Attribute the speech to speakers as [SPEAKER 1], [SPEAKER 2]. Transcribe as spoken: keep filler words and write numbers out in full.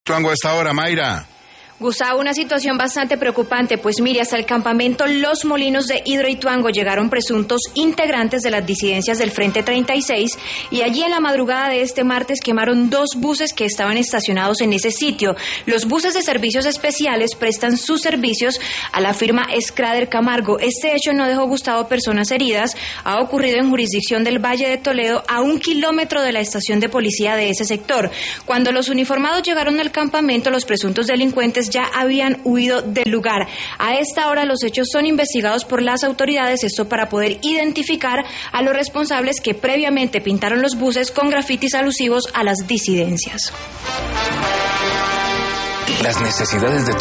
[SPEAKER 1] Hidroituango a esta hora, Mayra.
[SPEAKER 2] Gustavo, una situación bastante preocupante, pues mire, hasta el campamento Los Molinos de Hidroituango llegaron presuntos integrantes de las disidencias del Frente treinta y seis y allí en la madrugada de este martes quemaron dos buses que estaban estacionados en ese sitio. Los buses de servicios especiales prestan sus servicios a la firma Escrader Camargo. Este hecho no dejó, Gustavo, personas heridas. Ha ocurrido en jurisdicción del Valle de Toledo, a un kilómetro de la estación de policía de ese sector. Cuando los uniformados llegaron al campamento, los presuntos delincuentes ya habían huido del lugar. A esta hora los hechos son investigados por las autoridades, esto para poder identificar a los responsables que previamente pintaron los buses con grafitis alusivos a las disidencias.
[SPEAKER 3] Las necesidades de tu